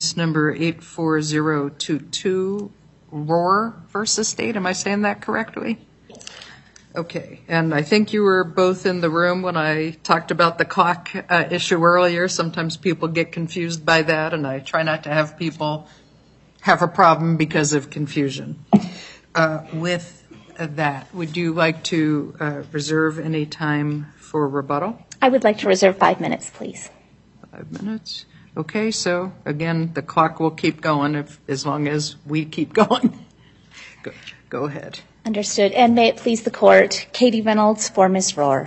Number 84022, Rohr versus State. Am I saying that correctly? Okay. And I think you were both in the room when I talked about the clock issue earlier. Sometimes people get confused by that, and I try not to have people have a problem because of confusion. With that, would you like to reserve any time for rebuttal? I would like to reserve 5 minutes, please. 5 minutes. Okay, so again, the clock will keep going as long as we keep going. Go ahead. Understood. And may it please the Court, Katie Reynolds for Ms. Rohr.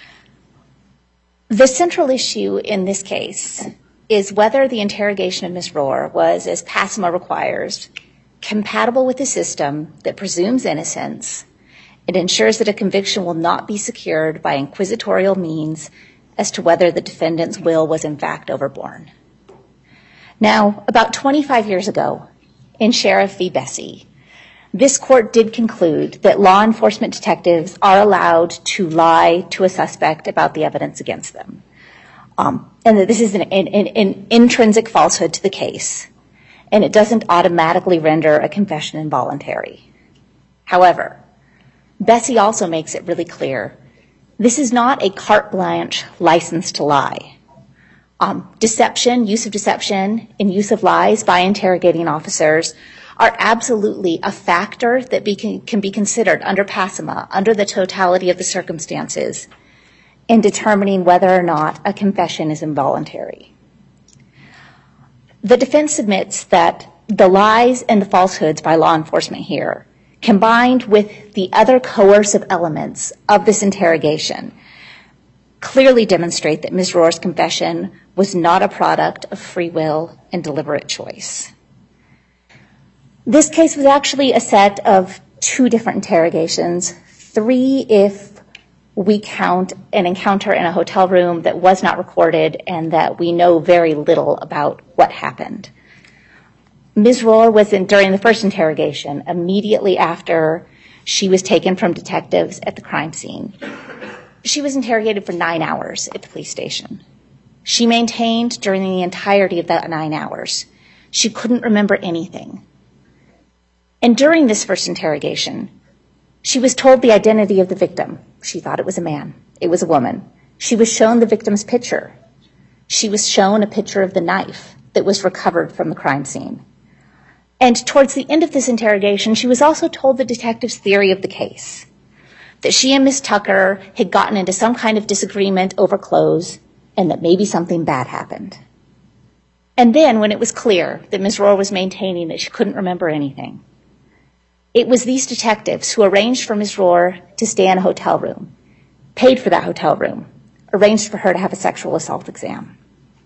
The central issue in this case is whether the interrogation of Ms. Rohr was, as PASMA requires, compatible with a system that presumes innocence and ensures that a conviction will not be secured by inquisitorial means as to whether the defendant's will was in fact overborne. Now, about 25 years ago, in Sheriff v. Bessie, this court did conclude that law enforcement detectives are allowed to lie to a suspect about the evidence against them, and that this is an intrinsic falsehood to the case, and it doesn't automatically render a confession involuntary. However, Bessie also makes it really clear this is not a carte blanche license to lie. Deception, use of deception, and use of lies by interrogating officers are absolutely a factor that can be considered under PASMA, under the totality of the circumstances, in determining whether or not a confession is involuntary. The defense submits that the lies and the falsehoods by law enforcement here, combined with the other coercive elements of this interrogation, clearly demonstrate that Ms. Rohr's confession was not a product of free will and deliberate choice. This case was actually a set of 2 different interrogations, 3 if we count an encounter in a hotel room that was not recorded and that we know very little about what happened. Ms. Rohr was during the first interrogation, immediately after she was taken from detectives at the crime scene. She was interrogated for 9 hours at the police station. She maintained during the entirety of that 9 hours she couldn't remember anything. And during this first interrogation, she was told the identity of the victim. She thought it was a man. It was a woman. She was shown the victim's picture. She was shown a picture of the knife that was recovered from the crime scene. And towards the end of this interrogation, she was also told the detective's theory of the case, that she and Ms. Tucker had gotten into some kind of disagreement over clothes and that maybe something bad happened. And then when it was clear that Ms. Rohr was maintaining that she couldn't remember anything, it was these detectives who arranged for Ms. Rohr to stay in a hotel room, paid for that hotel room, arranged for her to have a sexual assault exam.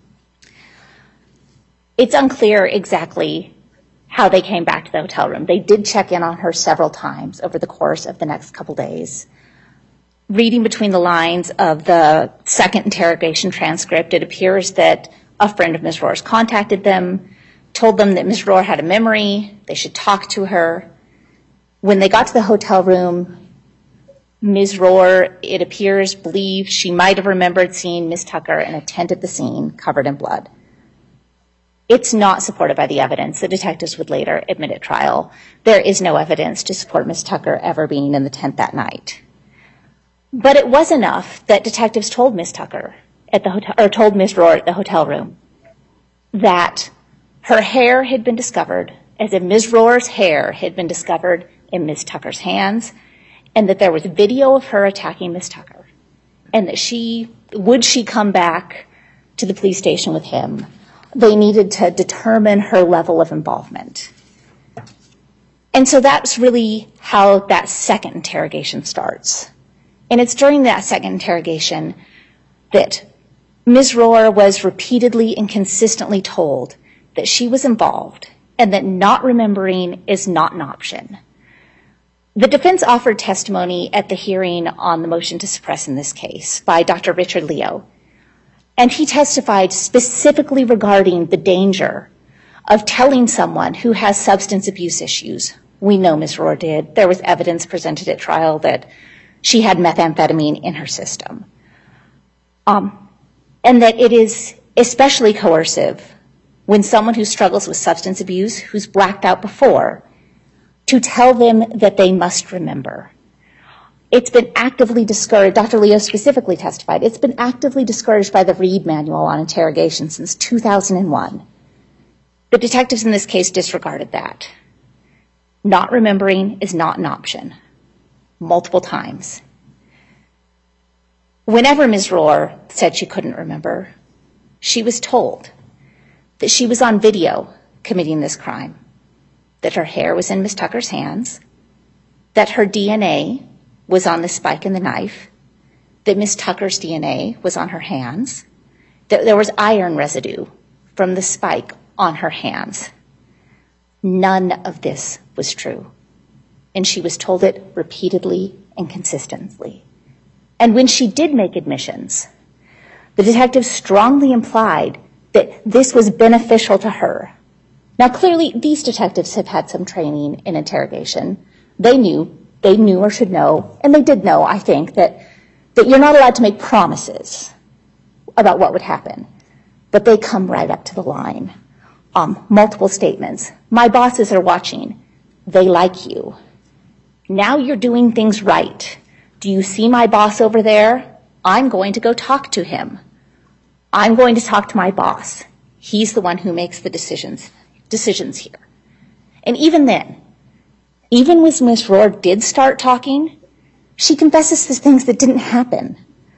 It's unclear exactly how they came back to the hotel room. They did check in on her several times over the course of the next couple days. Reading between the lines of the second interrogation transcript, it appears that a friend of Ms. Rohr's contacted them, told them that Ms. Rohr had a memory, they should talk to her. When they got to the hotel room, Ms. Rohr, it appears, believed she might have remembered seeing Ms. Tucker and attended the scene covered in blood. It's not supported by the evidence. The detectives would later admit at trial. There is no evidence to support Ms. Tucker ever being in the tent that night. But it was enough that detectives told Ms. Tucker at the hotel, or told Ms. Rohr at the hotel room, that her hair had been discovered, as if Ms. Rohr's hair had been discovered in Ms. Tucker's hands, and that there was video of her attacking Ms. Tucker, and that would she come back to the police station with him, they needed to determine her level of involvement. And so that's really how that second interrogation starts. And it's during that second interrogation that Ms. Rohr was repeatedly and consistently told that she was involved and that not remembering is not an option. The defense offered testimony at the hearing on the motion to suppress in this case by Dr. Richard Leo, and he testified specifically regarding the danger of telling someone who has substance abuse issues. We know Ms. Rohr did. There was evidence presented at trial that she had methamphetamine in her system. And that it is especially coercive when someone who struggles with substance abuse, who's blacked out before, to tell them that they must remember. It's been actively discouraged. Dr. Leo specifically testified. It's been actively discouraged by the Reed Manual on Interrogation since 2001. The detectives in this case disregarded that. Not remembering is not an option. Multiple times. Whenever Ms. Rohr said she couldn't remember, she was told that she was on video committing this crime, that her hair was in Ms. Tucker's hands, that her DNA was on the spike in the knife, that Ms. Tucker's DNA was on her hands, that there was iron residue from the spike on her hands. None of this was true. And she was told it repeatedly and consistently. And when she did make admissions, the detectives strongly implied that this was beneficial to her. Now, clearly, these detectives have had some training in interrogation. They knew or should know, and they did know, I think, that you're not allowed to make promises about what would happen. But they come right up to the line. Multiple statements. My bosses are watching. They like you. Now you're doing things right. Do you see my boss over there? I'm going to go talk to him. I'm going to talk to my boss. He's the one who makes the decisions here. And even then, even when Ms. Rohr did start talking, she confesses to things that didn't happen.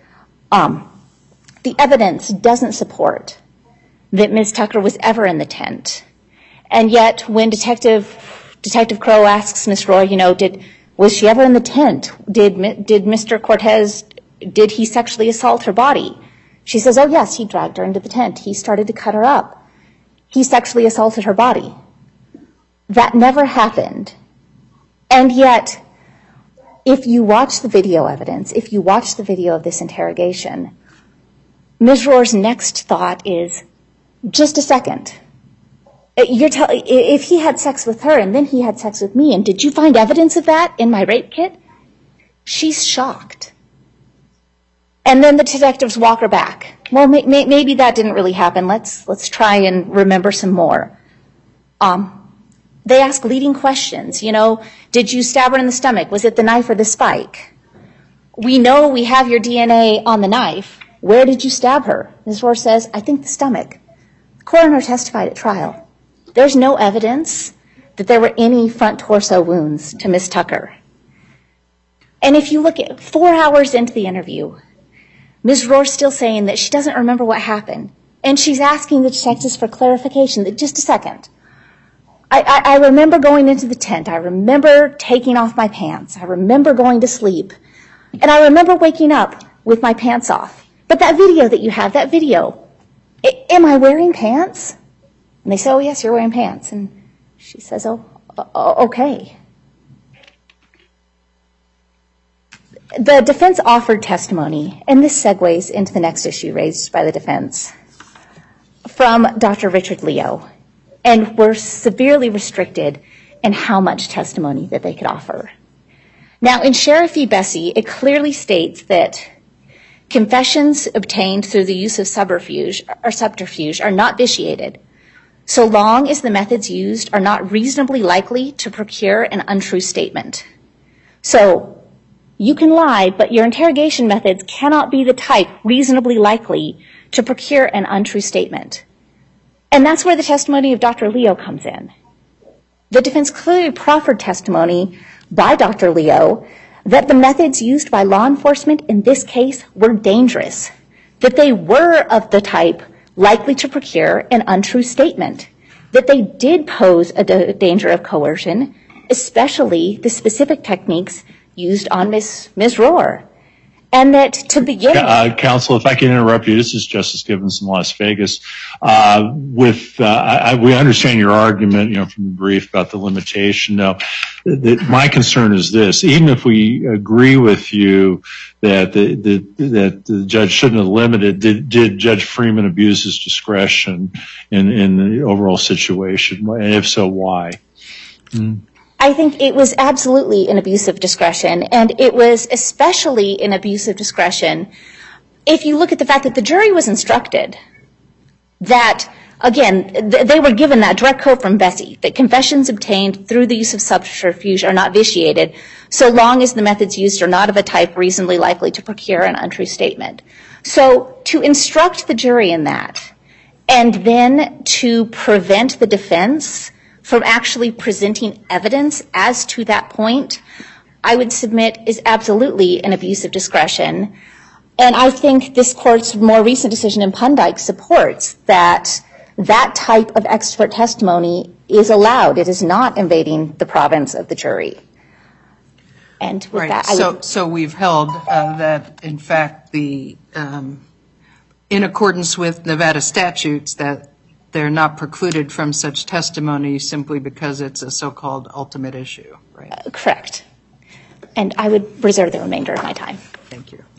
The evidence doesn't support that Ms. Tucker was ever in the tent. And yet, when Detective Crow asks Ms. Rohr, was she ever in the tent? Did Mr. Cortez, did he sexually assault her body? She says, oh yes, he dragged her into the tent. He started to cut her up. He sexually assaulted her body. That never happened. And yet, if you watch the video evidence, if you watch the video of this interrogation, Ms. Rohr's next thought is, just a second. If he had sex with her and then he had sex with me, and did you find evidence of that in my rape kit? She's shocked. And then the detectives walk her back. Well, maybe that didn't really happen. Let's try and remember some more. They ask leading questions. Did you stab her in the stomach? Was it the knife or the spike? We know we have your DNA on the knife. Where did you stab her? Ms. Rohr says, I think the stomach. The coroner testified at trial. There's no evidence that there were any front torso wounds to Ms. Tucker. And if you look at 4 hours into the interview, Ms. Rohr's still saying that she doesn't remember what happened. And she's asking the detectives for clarification that just a second. I remember going into the tent. I remember taking off my pants. I remember going to sleep. And I remember waking up with my pants off. But that video that you have, am I wearing pants? And they say, oh, yes, you're wearing pants. And she says, oh, okay. The defense offered testimony, and this segues into the next issue raised by the defense, from Dr. Richard Leo, and were severely restricted in how much testimony that they could offer. Now, in Sheriff v. Bessie, it clearly states that confessions obtained through the use of subterfuge are not vitiated, so long as the methods used are not reasonably likely to procure an untrue statement. So, you can lie, but your interrogation methods cannot be the type reasonably likely to procure an untrue statement. And that's where the testimony of Dr. Leo comes in. The defense clearly proffered testimony by Dr. Leo that the methods used by law enforcement in this case were dangerous, that they were of the type likely to procure an untrue statement, that they did pose a danger of coercion, especially the specific techniques used on Ms. Rohr. And that to begin with... Counsel, if I can interrupt you, this is Justice Gibbons in Las Vegas. We understand your argument, from the brief about the limitation. Now, my concern is this: even if we agree with you that the judge shouldn't have limited, did Judge Freeman abuse his discretion in the overall situation? And if so, why? I think it was absolutely an abuse of discretion, and it was especially an abuse of discretion if you look at the fact that the jury was instructed that Again, they were given that direct quote from Bessie, that confessions obtained through the use of subterfuge are not vitiated so long as the methods used are not of a type reasonably likely to procure an untrue statement. So to instruct the jury in that, and then to prevent the defense from actually presenting evidence as to that point, I would submit is absolutely an abuse of discretion. And I think this court's more recent decision in Pundyke supports that that type of expert testimony is allowed. It is not invading the province of the jury. And with that, so we've held that, in fact, in accordance with Nevada statutes, that they're not precluded from such testimony simply because it's a so-called ultimate issue, right? Correct. And I would reserve the remainder of my time. Thank you.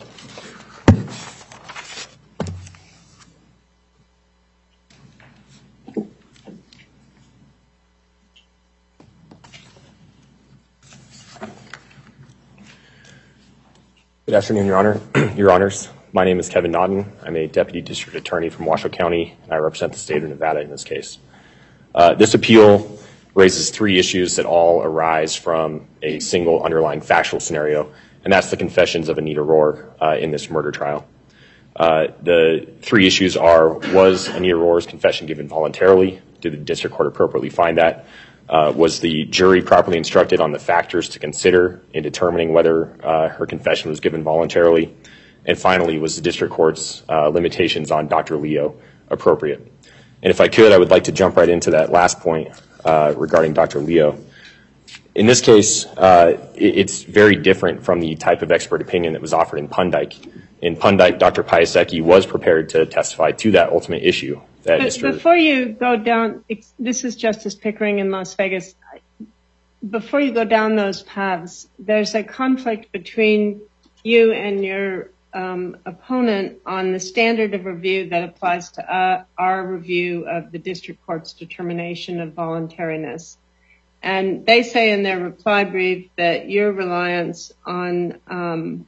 Good afternoon, Your Honors. My name is Kevin Naughton. I'm a Deputy District Attorney from Washoe County, and I represent the state of Nevada in this case. This appeal raises three issues that all arise from a single underlying factual scenario, and that's the confessions of Anita Rohr in this murder trial. The three issues are, was Anita Rohr's confession given voluntarily? Did the district court appropriately find that? Was the jury properly instructed on the factors to consider in determining whether her confession was given voluntarily? And finally, was the district court's limitations on Dr. Leo appropriate? And if I could, I would like to jump right into that last point regarding Dr. Leo. In this case, it's very different from the type of expert opinion that was offered in Pundyke. In Pundyke, Dr. Piasecki was prepared to testify to that ultimate issue. Before you go down, this is Justice Pickering in Las Vegas. Before you go down those paths, there's a conflict between you and your opponent on the standard of review that applies to our review of the district court's determination of voluntariness. And they say in their reply brief that your reliance on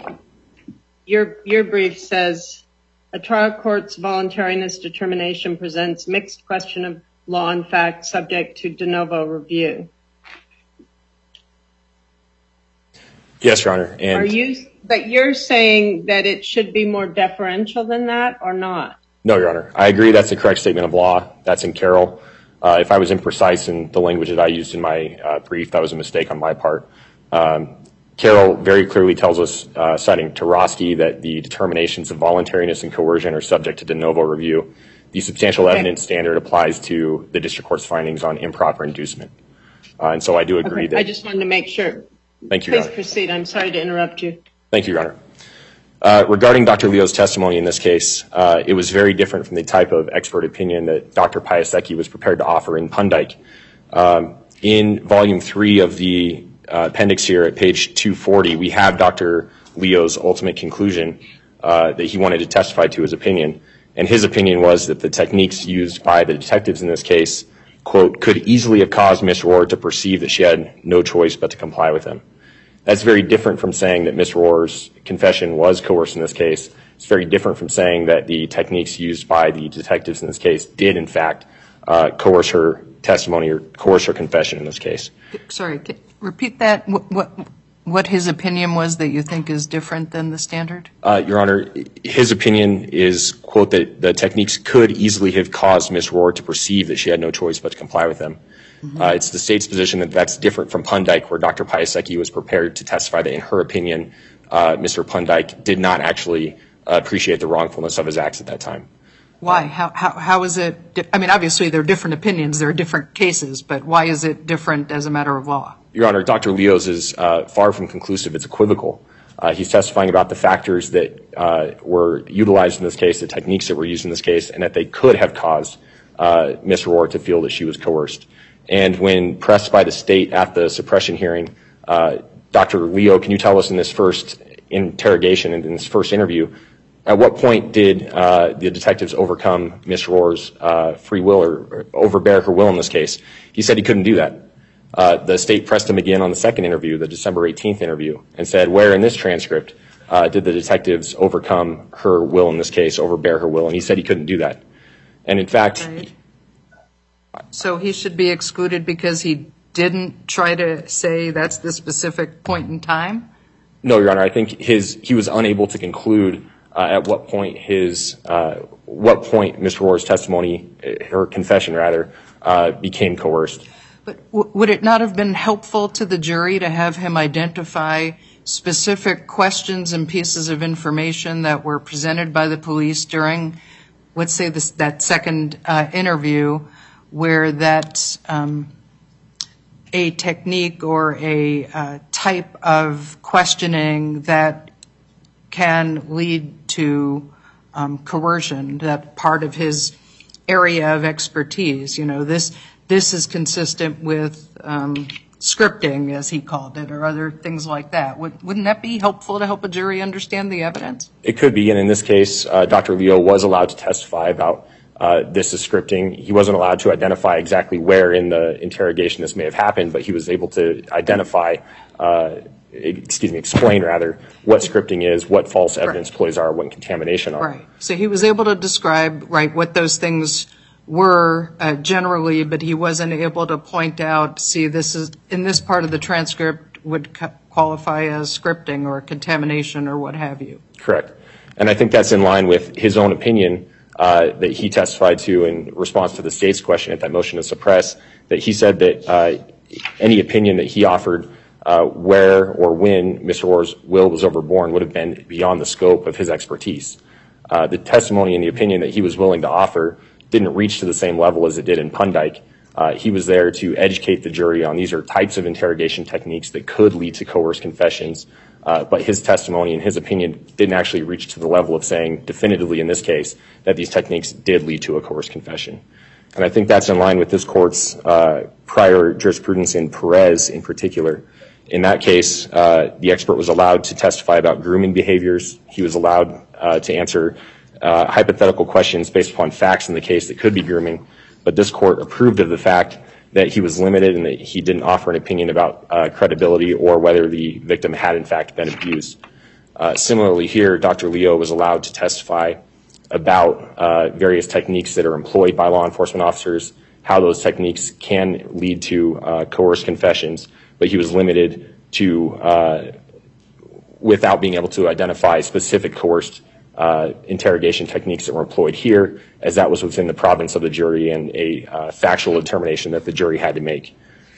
your brief says a trial court's voluntariness determination presents mixed question of law and fact subject to de novo review. Yes, Your Honor. But you're saying that it should be more deferential than that or not? No, Your Honor. I agree that's the correct statement of law. That's in Carroll. If I was imprecise in the language that I used in my brief, that was a mistake on my part. Carroll very clearly tells us, citing Tarosky, that the determinations of voluntariness and coercion are subject to de novo review. The substantial evidence standard applies to the district court's findings on improper inducement. And so I do agree that... I just wanted to make sure. Thank you, Your Honor. Please proceed. I'm sorry to interrupt you. Thank you, Your Honor. Regarding Dr. Leo's testimony in this case, it was very different from the type of expert opinion that Dr. Piasecki was prepared to offer in Pundyke. In Volume 3 of the appendix here at page 240, we have Dr. Leo's ultimate conclusion that he wanted to testify to his opinion. And his opinion was that the techniques used by the detectives in this case, quote, could easily have caused Ms. Rohr to perceive that she had no choice but to comply with them. That's very different from saying that Ms. Rohr's confession was coerced in this case. It's very different from saying that the techniques used by the detectives in this case did, in fact, coerce her testimony or coerce her confession in this case. Sorry, repeat that. What his opinion was that you think is different than the standard? Your Honor, his opinion is, quote, that the techniques could easily have caused Ms. Rohr to perceive that she had no choice but to comply with them. Mm-hmm. It's the state's position that that's different from Pundyke, where Dr. Piasecki was prepared to testify that, in her opinion, Mr. Pundyke did not actually appreciate the wrongfulness of his acts at that time. Why? How is it? I mean, obviously, there are different opinions. There are different cases. But why is it different as a matter of law? Your Honor, Dr. Leo's is far from conclusive. It's equivocal. He's testifying about the factors that were utilized in this case, the techniques that were used in this case, and that they could have caused Ms. Rohr to feel that she was coerced. And when pressed by the state at the suppression hearing, Dr. Leo, can you tell us in this first interrogation and in this first interview, at what point did the detectives overcome Ms. Rohr's free will or overbear her will in this case? He said he couldn't do that. The state pressed him again on the second interview, the December 18th interview, and said, where in this transcript did the detectives overcome her will in this case, overbear her will? And he said he couldn't do that. And in fact, Right. So he should be excluded because he didn't try to say that's the specific point in time? no, Your Honor, I think he was unable to conclude at what point Mr. Rohr's testimony, or confession rather, became coerced. But would it not have been helpful to the jury to have him identify specific questions and pieces of information that were presented by the police during, let's say, that second interview, where that a technique or a type of questioning that can lead to coercion, that part of his area of expertise? You know, this is consistent with scripting, as he called it, or other things like that. Wouldn't that be helpful to help a jury understand the evidence? It could be, and in this case, Dr. Leo was allowed to testify about this is scripting. He wasn't allowed to identify exactly where in the interrogation this may have happened, but he was able to identify, explain rather, what scripting is, what false evidence ploys are, what contamination are. Right. So he was able to describe, right, what those things were generally, but he wasn't able to point out, see, this is, in this part of the transcript would qualify as scripting or contamination or what have you. Correct. And I think that's in line with his own opinion that he testified to in response to the state's question at that motion to suppress, that he said that any opinion that he offered where or when Mr. Rohr's will was overborne would have been beyond the scope of his expertise. The testimony and the opinion that he was willing to offer didn't reach to the same level as it did in Pundyke. He was there to educate the jury on these are types of interrogation techniques that could lead to coerced confessions, but his testimony and his opinion didn't actually reach to the level of saying definitively in this case that these techniques did lead to a coerced confession. And I think that's in line with this court's prior jurisprudence in Perez in particular. In that case, the expert was allowed to testify about grooming behaviors. He was allowed to answer hypothetical questions based upon facts in the case that could be grooming, but this court approved of the fact that he was limited and that he didn't offer an opinion about credibility or whether the victim had in fact been abused. Similarly here, Dr. Leo was allowed to testify about various techniques that are employed by law enforcement officers, how those techniques can lead to coerced confessions, but he was limited to, without being able to identify specific coerced interrogation techniques that were employed here, as that was within the province of the jury and a factual determination that the jury had to make.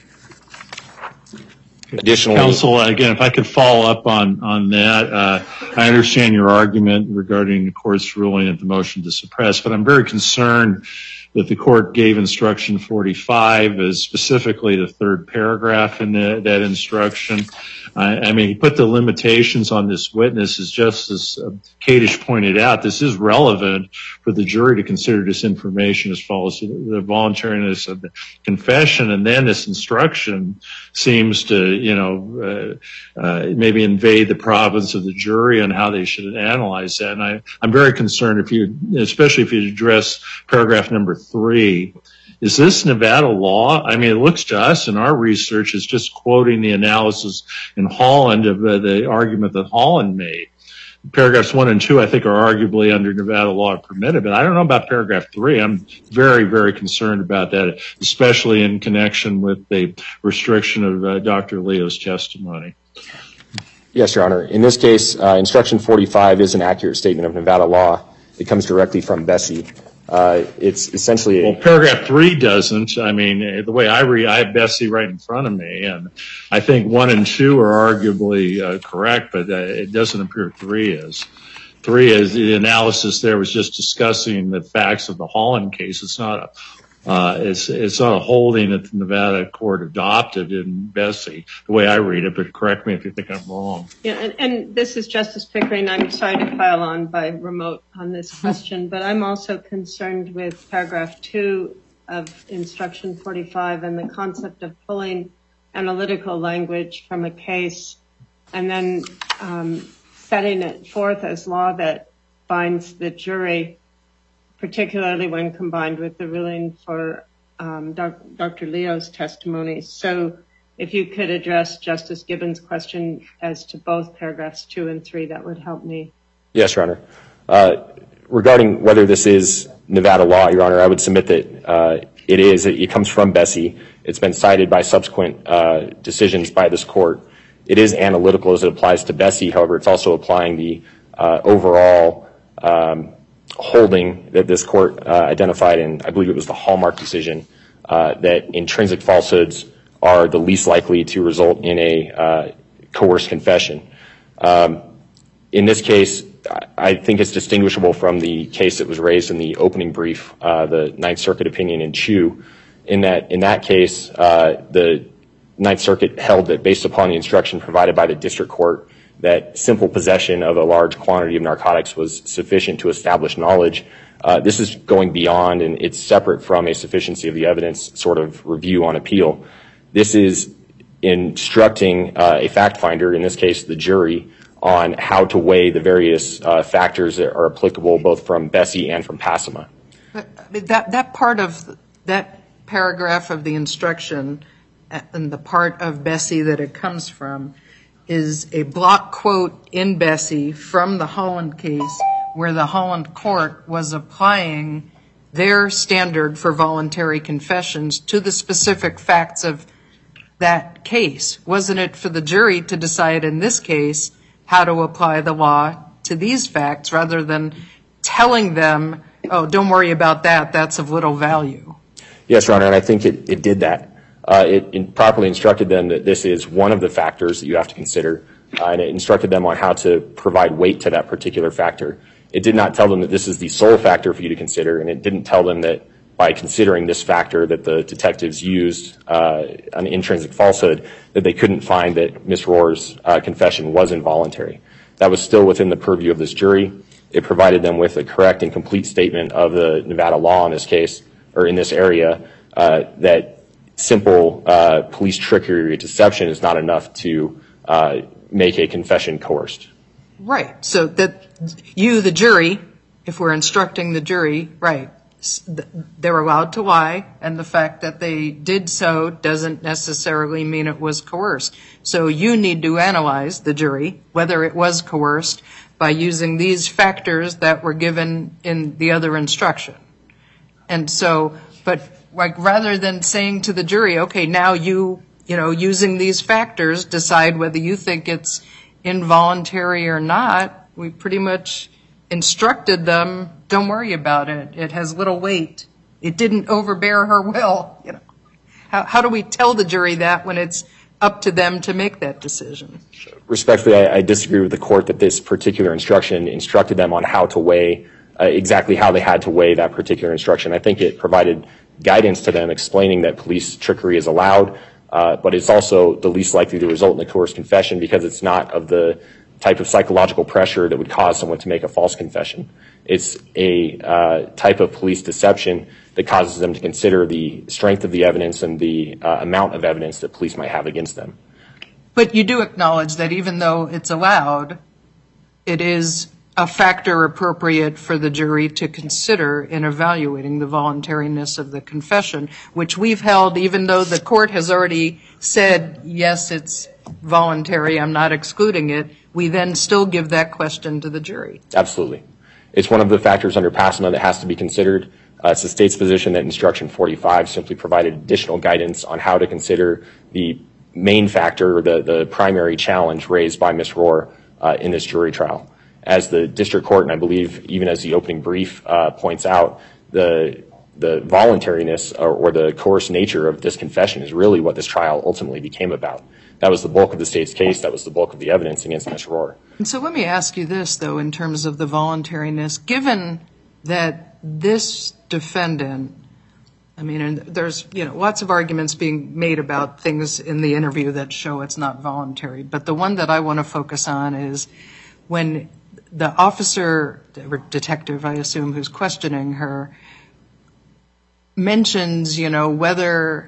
Additionally, counsel, again, if I could follow up on that, I understand your argument regarding the court's ruling at the motion to suppress, but I'm very concerned that the court gave instruction 45 as specifically the third paragraph in that instruction. I mean, he put the limitations on this witness, as Justice Kadish pointed out. This is relevant for the jury to consider this information as follows: the voluntariness of the confession, and then this instruction seems to, maybe invade the province of the jury on how they should analyze that. And I'm very concerned especially if you address paragraph number 3. Is this Nevada law? I mean, it looks to us in our research as just quoting the analysis in Holland of the argument that Holland made. Paragraphs 1 and 2, I think, are arguably under Nevada law permitted, but I don't know about paragraph 3. I'm very, very concerned about that, especially in connection with the restriction of Dr. Leo's testimony. yes, Your Honor. In this case, instruction 45 is an accurate statement of Nevada law. It comes directly from Bessie. It's essentially well, paragraph 3 doesn't. I mean, the way I read, I have Bessie right in front of me, and I think 1 and 2 are arguably correct, but it doesn't appear 3 is. 3 is the analysis there was just discussing the facts of the Holland case. It's not a holding that the Nevada court adopted in Bessie, the way I read it, but correct me if you think I'm wrong. Yeah, and this is Justice Pickering. I'm sorry to pile on by remote on this question, but I'm also concerned with paragraph 2 of instruction 45 and the concept of pulling analytical language from a case and then setting it forth as law that binds the jury, particularly when combined with the ruling for Dr. Leo's testimony. So if you could address Justice Gibbons' question as to both paragraphs 2 and 3, that would help me. Yes, Your Honor. regarding whether this is Nevada law, Your Honor, I would submit that it is. It comes from Bessie. It's been cited by subsequent decisions by this court. It is analytical as it applies to Bessie. However, it's also applying the overall holding that this court identified in, I believe it was the Hallmark decision, that intrinsic falsehoods are the least likely to result in a coerced confession. In this case, I think it's distinguishable from the case that was raised in the opening brief, the Ninth Circuit opinion in Chu. In that case, the Ninth Circuit held that based upon the instruction provided by the district court, that simple possession of a large quantity of narcotics was sufficient to establish knowledge. This is going beyond, and it's separate from a sufficiency of the evidence sort of review on appeal. This is instructing a fact finder, in this case the jury, on how to weigh the various factors that are applicable both from Bessie and from Passima. That part of that paragraph of the instruction and the part of Bessie that it comes from is a block quote in Bessie from the Holland case where the Holland court was applying their standard for voluntary confessions to the specific facts of that case. Wasn't it for the jury to decide in this case how to apply the law to these facts rather than telling them, oh, don't worry about that, that's of little value? Yes, Your Honor, and I think it did that. It properly instructed them that this is one of the factors that you have to consider, and it instructed them on how to provide weight to that particular factor. It did not tell them that this is the sole factor for you to consider, and it didn't tell them that by considering this factor that the detectives used an intrinsic falsehood, that they couldn't find that Ms. Rohr's confession was involuntary. That was still within the purview of this jury. It provided them with a correct and complete statement of the Nevada law in this case, or in this area, that simple police trickery or deception is not enough to make a confession coerced. Right. So that you, the jury, if we're instructing the jury, right, they're allowed to lie, and the fact that they did so doesn't necessarily mean it was coerced. So you need to analyze, the jury, whether it was coerced by using these factors that were given in the other instruction. And so, but like rather than saying to the jury, okay, now you know, using these factors, decide whether you think it's involuntary or not, we pretty much instructed them, don't worry about it. It has little weight. It didn't overbear her will. You know, how do we tell the jury that when it's up to them to make that decision? Respectfully, I disagree with the court that this particular instruction instructed them on how to weigh, exactly how they had to weigh that particular instruction. I think it provided guidance to them explaining that police trickery is allowed, but it's also the least likely to result in a coerced confession because it's not of the type of psychological pressure that would cause someone to make a false confession. It's a type of police deception that causes them to consider the strength of the evidence and the amount of evidence that police might have against them. But you do acknowledge that even though it's allowed, it is a factor appropriate for the jury to consider in evaluating the voluntariness of the confession, which we've held even though the court has already said, yes, it's voluntary, I'm not excluding it, we then still give that question to the jury. Absolutely. It's one of the factors under Passima that has to be considered. It's the state's position that Instruction 45 simply provided additional guidance on how to consider the main factor, the primary challenge raised by Ms. Rohr in this jury trial. As the district court, and I believe even as the opening brief points out, the voluntariness or the coerced nature of this confession is really what this trial ultimately became about. That was the bulk of the state's case. That was the bulk of the evidence against Ms. Rohr. And so let me ask you this, though, in terms of the voluntariness. Given that this defendant, I mean, and there's lots of arguments being made about things in the interview that show it's not voluntary, but the one that I want to focus on is when the officer, or detective, I assume, who's questioning her, mentions, whether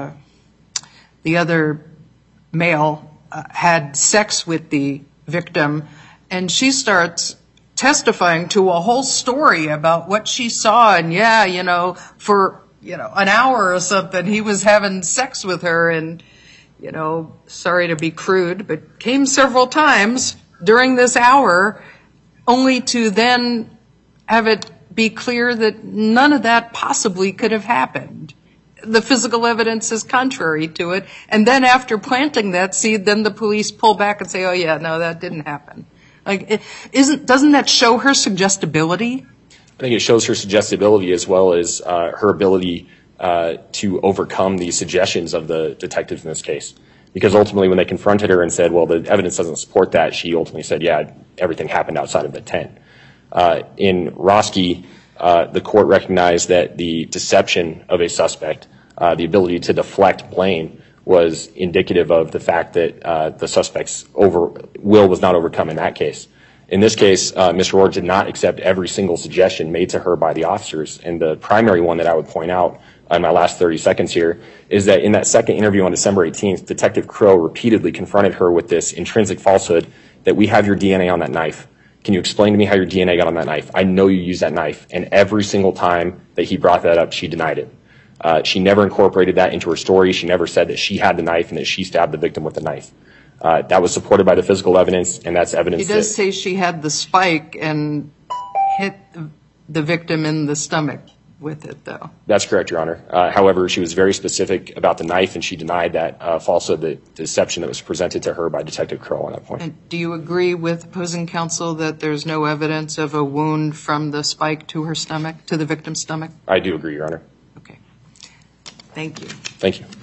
the other male had sex with the victim, and she starts testifying to a whole story about what she saw, and for an hour or something, he was having sex with her, and sorry to be crude, but came several times during this hour, only to then have it be clear that none of that possibly could have happened. The physical evidence is contrary to it. And then after planting that seed, then the police pull back and say, oh yeah, no, that didn't happen. Like, doesn't that show her suggestibility? I think it shows her suggestibility as well as her ability to overcome the suggestions of the detectives in this case. Because ultimately when they confronted her and said, well, the evidence doesn't support that, she ultimately said, yeah, everything happened outside of the tent. In Roski, the court recognized that the deception of a suspect, the ability to deflect blame, was indicative of the fact that the suspect's will was not overcome in that case. In this case, Ms. Rohr did not accept every single suggestion made to her by the officers. And the primary one that I would point out in my last 30 seconds here is that in that second interview on December 18th, Detective Crow repeatedly confronted her with this intrinsic falsehood that we have your DNA on that knife. Can you explain to me how your DNA got on that knife? I know you used that knife. And every single time that he brought that up, she denied it. She never incorporated that into her story. She never said that she had the knife and that she stabbed the victim with the knife. That was supported by the physical evidence, and that's evidence. He does say she had the spike and hit the victim in the stomach with it, though. That's correct, Your Honor. However, she was very specific about the knife, and she denied that falsehood, the deception that was presented to her by Detective Crow on that point. And do you agree with opposing counsel that there's no evidence of a wound from the spike to her stomach, to the victim's stomach? I do agree, Your Honor. Okay. Thank you. Thank you.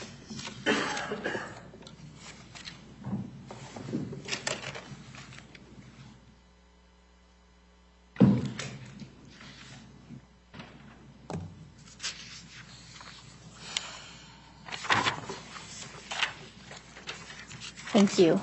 Thank you.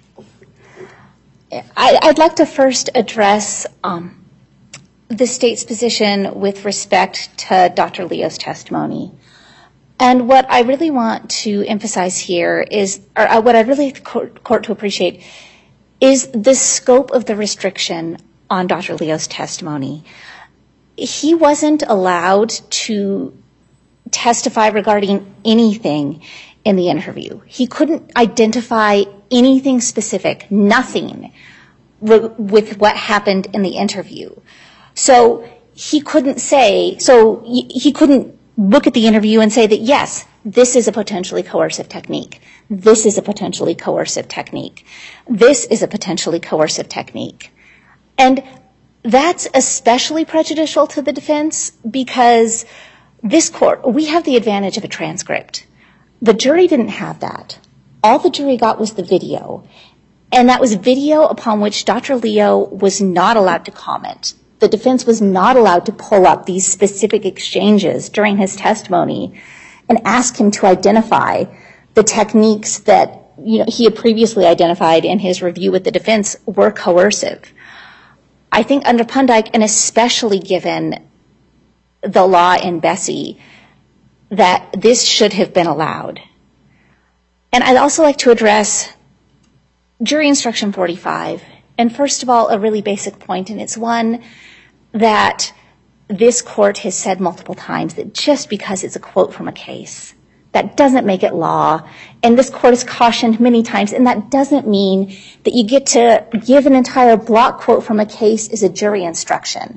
I'd like to first address the state's position with respect to Dr. Leo's testimony. And what I really want to emphasize here is, or what I'd really like the court to appreciate, is the scope of the restriction on Dr. Leo's testimony. He wasn't allowed to testify regarding anything in the interview. He couldn't identify anything specific, nothing with what happened in the interview. So he couldn't look at the interview and say that, yes, this is a potentially coercive technique. This is a potentially coercive technique. This is a potentially coercive technique. And that's especially prejudicial to the defense because this court, we have the advantage of a transcript. The jury didn't have that. All the jury got was the video. And that was video upon which Dr. Leo was not allowed to comment. The defense was not allowed to pull up these specific exchanges during his testimony and ask him to identify the techniques that he had previously identified in his review with the defense were coercive. I think under Pundyke, and especially given the law in Bessie, that this should have been allowed. And I'd also like to address jury instruction 45. And first of all, a really basic point, and it's one that this court has said multiple times, that just because it's a quote from a case, that doesn't make it law. And this court has cautioned many times, and that doesn't mean that you get to give an entire block quote from a case as a jury instruction.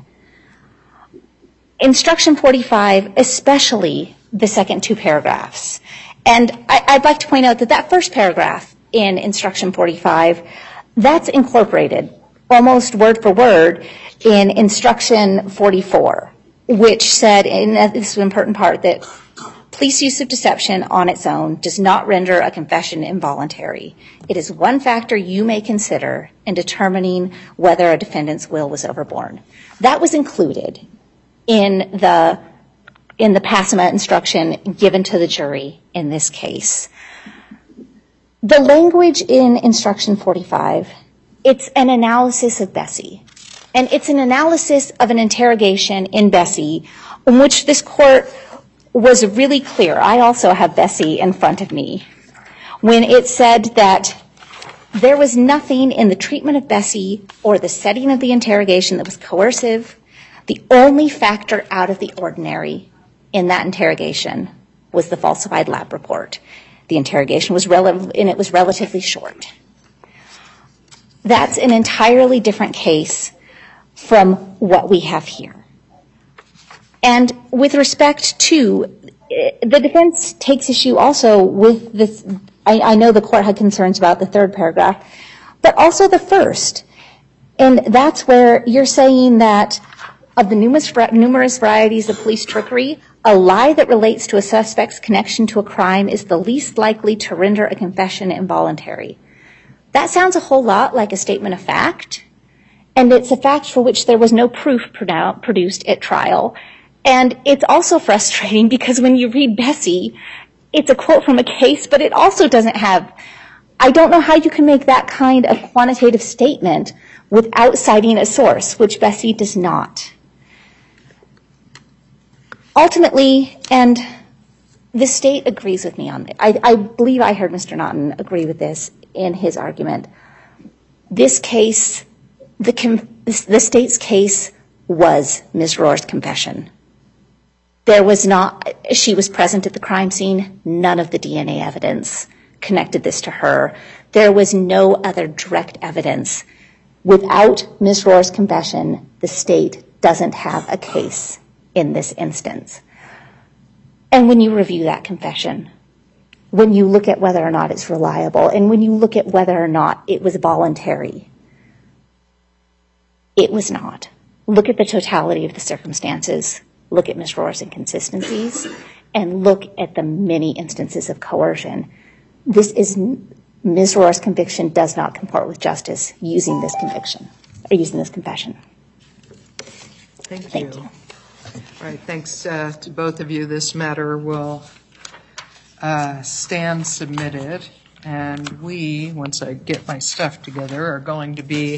Instruction 45, especially the second two paragraphs. And I'd like to point out that that first paragraph in instruction 45, that's incorporated almost word for word in instruction 44, which said, and this is an important part, that police use of deception on its own does not render a confession involuntary. It is one factor you may consider in determining whether a defendant's will was overborne. That was included in the PASMA instruction given to the jury in this case. The language in instruction 45, it's an analysis of Bessie. And it's an analysis of an interrogation in Bessie in which this court was really clear. I also have Bessie in front of me. When it said that there was nothing in the treatment of Bessie or the setting of the interrogation that was coercive. The only factor out of the ordinary in that interrogation was the falsified lab report. The interrogation was relatively short. That's an entirely different case from what we have here. And with respect to, the defense takes issue also with this. I know the court had concerns about the third paragraph, but also the first. And that's where you're saying that of the numerous varieties of police trickery, a lie that relates to a suspect's connection to a crime is the least likely to render a confession involuntary. That sounds a whole lot like a statement of fact, and it's a fact for which there was no proof produced at trial. And it's also frustrating because when you read Bessie, it's a quote from a case, but it also doesn't have, I don't know how you can make that kind of quantitative statement without citing a source, which Bessie does not. Ultimately, and the state agrees with me on this. I believe I heard Mr. Naughton agree with this in his argument. This case, the state's case was Ms. Rohr's confession. There was not, she was present at the crime scene. None of the DNA evidence connected this to her. There was no other direct evidence. Without Ms. Rohr's confession, the state doesn't have a case in this instance. And when you review that confession, when you look at whether or not it's reliable, and when you look at whether or not it was voluntary, it was not. Look at the totality of the circumstances. Look at Ms. Rohr's inconsistencies, and look at the many instances of coercion. Ms. Rohr's conviction does not comport with justice using this conviction, or using this confession. Thank you. All right, thanks to both of you. This matter will stand submitted, and we, once I get my stuff together, are going to be